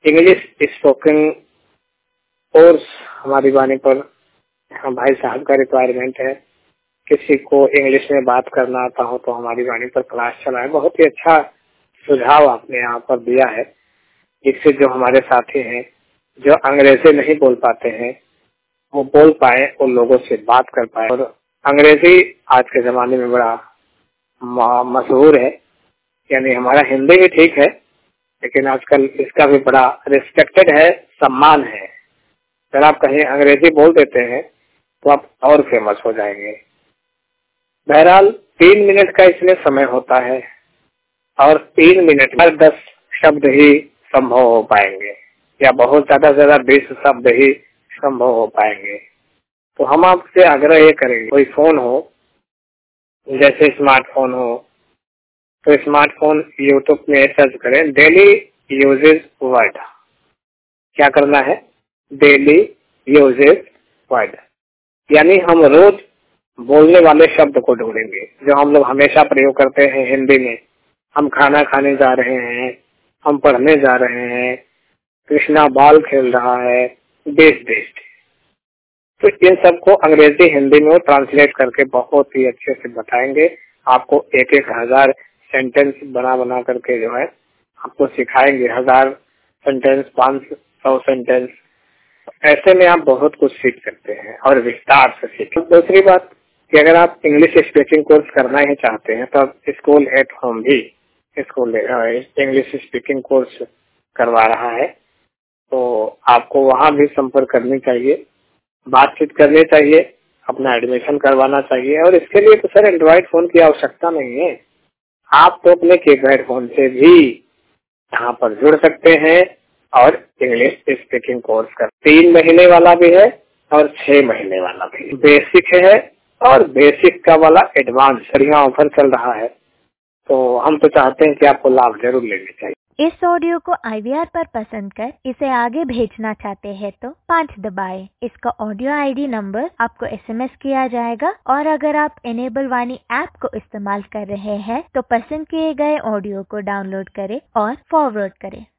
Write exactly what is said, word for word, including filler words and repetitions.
English spoken course हमारी वाणी पर हम भाई साहब का रिक्वायरमेंट है। किसी को इंग्लिश में बात करना आता हो तो हमारी वाणी पर क्लास चलाए। बहुत ही अच्छा सुझाव आपने यहाँ पर दिया है। इससे जो हमारे साथी हैं जो अंग्रेजी नहीं बोल पाते हैं वो बोल पाए, उन लोगों से बात कर पाए। और अंग्रेजी आज के जमाने में बड़ा मशहूर है, यानी हमारा हिंदी भी ठीक है लेकिन आजकल इसका भी बड़ा रिस्पेक्टेड है, सम्मान है। अगर आप कहीं अंग्रेजी बोल देते हैं तो आप और फेमस हो जाएंगे। बहरहाल तीन मिनट का इसमें समय होता है और तीन मिनट में दस शब्द ही संभव हो पाएंगे या बहुत ज्यादा से ज्यादा बीस शब्द ही संभव हो पाएंगे। तो हम आपसे आग्रह ये करेंगे, कोई फोन हो जैसे स्मार्टफोन हो तो स्मार्टफोन यूट्यूब में सर्च करें डेली यूजेज वर्ड। क्या करना है? डेली यूजेज वर्ड, यानी हम रोज बोलने वाले शब्द को ढूंढेंगे जो हम लोग हमेशा प्रयोग करते हैं हिंदी में। हम खाना खाने जा रहे हैं, हम पढ़ने जा रहे हैं, कृष्णा बॉल खेल रहा है, देश देश। तो इन सबको अंग्रेजी हिंदी में ट्रांसलेट करके बहुत ही अच्छे से बताएंगे। आपको एक एक हजार सेंटेंस बना बना करके जो है आपको सिखाएंगे। हजार सेंटेंस, पाँच सौ सेंटेंस, ऐसे में आप बहुत कुछ सीख सकते हैं और विस्तार से सीख। दूसरी बात कि अगर आप इंग्लिश स्पीकिंग कोर्स करना ही चाहते हैं तो आप स्कूल एट होम भी स्कूल इंग्लिश स्पीकिंग कोर्स करवा रहा है, तो आपको वहाँ भी संपर्क करनी चाहिए, बातचीत करनी चाहिए, अपना एडमिशन करवाना चाहिए। और इसके लिए तो सर एंड्रॉइड फोन की आवश्यकता नहीं है, आप तो अपने कीपैड फोन से भी यहाँ पर जुड़ सकते हैं और इंग्लिश स्पीकिंग कोर्स कर। तीन महीने वाला भी है और छह महीने वाला भी, बेसिक है और बेसिक का वाला एडवांस बढ़िया ऑफर चल रहा है। तो हम तो चाहते हैं कि आपको लाभ जरूर लेने चाहिए। इस ऑडियो को आई वी आर पर पसंद कर इसे आगे भेजना चाहते हैं तो पाँच दबाएं। इसका ऑडियो आई डी नंबर आपको एस एम एस किया जाएगा और अगर आप इनेबल वाणी ऐप को इस्तेमाल कर रहे हैं तो पसंद किए गए ऑडियो को डाउनलोड करें और फॉरवर्ड करें।